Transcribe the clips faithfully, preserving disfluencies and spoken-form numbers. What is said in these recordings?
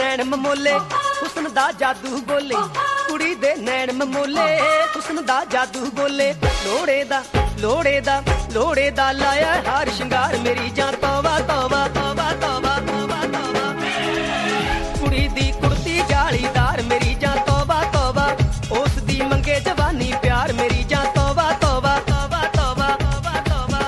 ਨੈਣ ਮਮੋਲੇ ਹੁਸਨ ਦਾ ਜਾਦੂ ਬੋਲੇ ਕੁੜੀ ਦੇ ਨੈਣ ਮਮੋਲੇ ਹੁਸਨ ਦਾ ਜਾਦੂ ਬੋਲੇ ਲੋੜੇ ਦਾ ਲੋੜੇ ਦਾ ਲੋੜੇ ਦਾ ਲਾਇਆ ਹਾਰ ਸ਼ਿੰਗਾਰ ਮੇਰੀ ਜਾਨ ਤੌਬਾ ਤੌਬਾ ਤੌਬਾ ਤੌਬਾ ਤੌਬਾ ਤੌਬਾ ਕੁੜੀ ਦੀ ਕੁੜਤੀ ਜਾਲੀਦਾਰ ਮੇਰੀ ਜਾਨ ਤੌਬਾ ਤੌਬਾ ਉਸ ਦੀ ਮੰਗੇ ਜਵਾਨੀ ਪਿਆਰ ਮੇਰੀ ਜਾਨ ਤੌਬਾ ਤੌਬਾ ਤੌਬਾ ਤੌਬਾ ਤੌਬਾ ਤੌਬਾ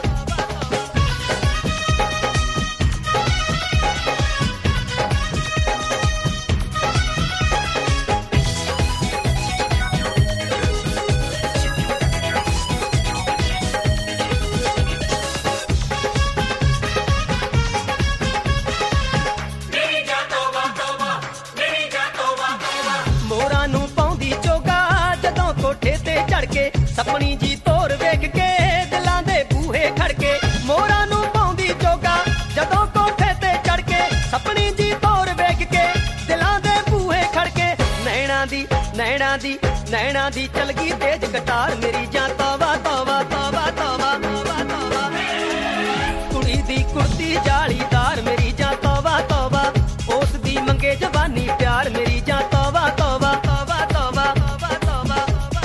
ਮੋਰਾਂ ਨੂੰ ਪਾਉਂਦੀ ਚੋਗਾ ਜਦੋਂ ਕੋਠੇ ਤੇ ਚੜ ਕੇ ਸਪਣੀ ਜੀ ਤੋਰ ਵੇਖ ਕੇ ਦਿਲਾਂ ਦੇ ਬੂਹੇ ਖੜਕੇ ਮੋਰਾਂ ਨੂੰ ਪਾਉਂਦੀ ਚੋਗਾ ਜਦੋਂ ਕੋਠੇ ਤੇ ਚੜ ਕੇ ਸਪਣੀ ਜੀ ਤੋਰ ਵੇਖ ਕੇ ਦਿਲਾਂ ਦੇ ਬੂਹੇ ਖੜਕੇ ਨੈਣਾ ਦੀ ਨੈਣਾ ਦੀ ਨੈਣਾ ਦੀ ਚਲ ਗਈ ਤੇਜ ਕਟਾਰ ਮੇਰੀ ਜਾਨ ਤੌਬਾ ਤੌਬਾ ਤੌਬਾ ਤੌਬਾ ਤੌਬਾ ਤੌਬਾ ਕੁੜੀ ਦੀ ਕੁੜਤੀ ਜਾਲੀਦਾਰ ਮੇਰੀ ਜਾਨ ਤੌਬਾ ਤੌਬਾ ਉਸ ਦੀ ਮੰਗੇ ਜਵਾਨੀ ਪਿਆਰ ਮੇਰੀ ਜਾਨ ਤੌਬਾ ਤੌਬਾ ਤੌਬਾ ਤੌਬਾ ਤੌਬਾ ਤੌਬਾ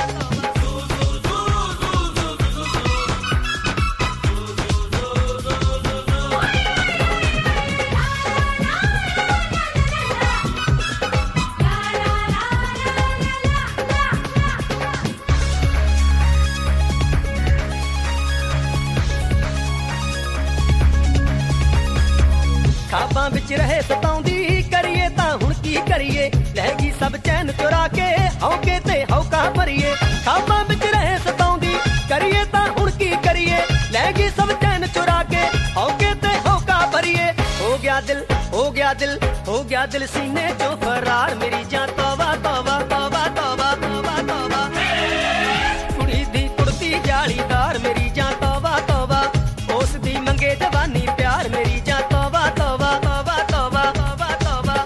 ਖਾਬਾਂ ਵਿੱਚ ਰਹੇ ਸਤਾਉਂਦੀ ਕਰੀਏ ਤਾਂ ਹੁਣ ਕੀ ਕਰੀਏ ਲੈ ਗਈ ਸਭ ਚੈਨ ਚੁਰਾ ਕੇ ਹੌਕੇ ਤੇ ਹੌਕਾ ਭਰੀਏ ਖਾਬਾਂ ਵਿੱਚ ਰਹੇ ਸਤਾਉਂਦੀ ਕਰੀਏ ਤਾਂ ਹੁਣ ਕੀ ਕਰੀਏ ਲੈ ਗਈ ਸਭ ਚੈਨ ਚੁਰਾ ਕੇ ਹੌਕੇ ਤੇ ਹੌਕਾ ਭਰੀਏ ਹੋ ਗਿਆ ਦਿਲ ਹੋ ਗਿਆ ਦਿਲ ਹੋ ਗਿਆ ਦਿਲ ਸੀਨੇ ਚੋਂ ਫਰਾਰ ਮੇਰੀ ਜਾਨ ਤੌਬਾ ਤੌਬਾ ਤੌਬਾ ਤੌਬਾ ਤੌਬਾ ਤੌਬਾ ਕੁੜੀ ਦੀ ਕੁੜਤੀ ਜਾਲੀਦਾਰ ਮੇਰੀ ਜਾਨ ਤੌਬਾ ਤੌਬਾ ਉਸ ਦੀ ਮੰਗੇ ਜਵਾਨੀ ਪਿਆਰ ਮੇਰੀ ਜਾਨ ਤੌਬਾ ਤੌਬਾ ਤੌਬਾ ਤੌਬਾ ਤੌਬਾ ਤੌਬਾ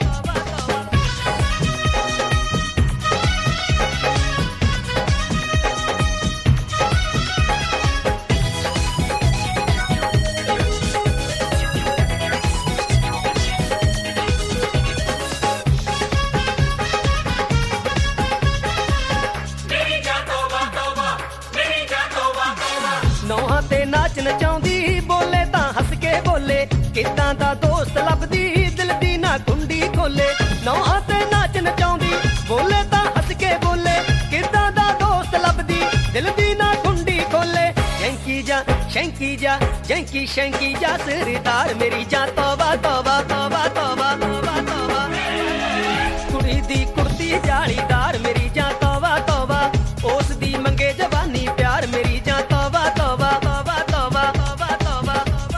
ਨੌਹਾਂ ਤੇ ਨਾਚ ਨਚਾਉਂਦੀ ਬੋਲੇ ਤਾਂ ਹੱਸ ਕੇ ਬੋਲੇ ਕਿੱਦਾਂ ਦਾ ਦੋਸਤ ਲੱਭਦੀ ਦਿਲ ਦੀ ਨਾ ਕੁੰਡੀ ਖੋਲੇ ਨੌਹਾਂ ਤੇ ਨਾਚ ਨਚਾਉਂਦੀ ਬੋਲੇ ਤਾਂ ਹੱਸ ਕੇ ਬੋਲੇ ਕਿੱਦਾਂ ਦਾ ਦੋਸਤ ਲੱਭਦੀ ਦਿਲ ਦੀ ਨਾ ਕੁੰਡੀ ਖੋਲੇ ਸ਼ੈਂਕੀ ਜਾ ਸ਼ੈਂਕੀ ਜਾ ਜੈਂਕੀ ਸ਼ੈਂਕੀ ਜਾ ਸਰਦਾਰ ਮੇਰੀ ਜਾਨ ਤੌਬਾ ਤੌਬਾ ਤੌਬਾ ਤੌਬਾ ਤੌਬਾ ਤੌਬਾ ਕੁੜੀ ਦੀ ਕੁੜਤੀ ਜਾਲੀਦਾਰ ਮੇਰੀ ਜਾਨ ਤੌਬਾ ਤੌਬਾ ਉਸ ਦੀ ਮੰਗੇ ਜਵਾਨੀ ਪਿਆਰ ਮੇਰੀ ਜਾਨ ਤੌਬਾ ਤੌਬਾ ਤੌਬਾ ਤੌਬਾ ਤੌਬਾ ਤੌਬਾ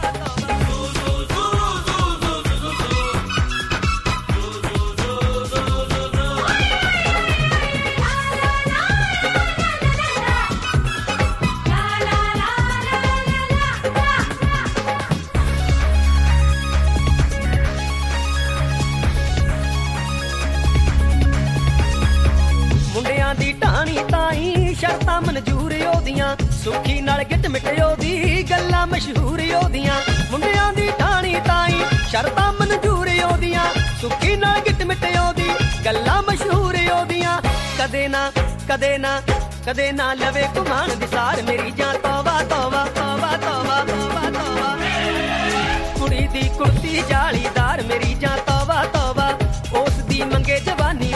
ਮੁੰਡਿਆਂ ਦੀ ਢਾਣੀ ਤਾਈ ਸ਼ਰਤਾਂ ਮਨਜ਼ੂਰ ਉਹਦੀਆਂ ਸੁੱਖੀ ਨਾਲ ਗਿੱਟ ਮਿਟਿਓ ਦੀ ਗੱਲਾਂ ਮਸ਼ਹੂਰ ਉਹਦੀਆਂ ਮੁੰਡਿਆਂ ਦੀ ਢਾਣੀ ਤਾਈ ਸ਼ਰਤਾਂ ਮਨਜ਼ੂਰ ਉਹਦੀਆਂ ਸੁੱਖੀ ਨਾਲ ਗਿੱਟ ਮਿਟਿਓ ਦੀ ਗੱਲਾਂ ਮਸ਼ਹੂਰ ਉਹਦੀਆਂ ਕਦੇ ਨਾ ਕਦੇ ਨਾ ਕਦੇ ਨਾ ਲਵੇ ਘੁਮਾਣ ਦੀ ਸਾਰ ਮੇਰੀ ਜਾਨ ਤੌਬਾ ਤੌਬਾ ਤੌਬਾ ਤੌਬਾ ਤੌਬਾ ਤੌਬਾ ਕੁੜੀ ਦੀ ਕੁੜਤੀ ਜਾਲੀਦਾਰ ਮੇਰੀ ਜਾਨ ਤੌਬਾ ਤੌਬਾ ਉਸ ਦੀ ਮੰਗੇ ਜਵਾਨੀ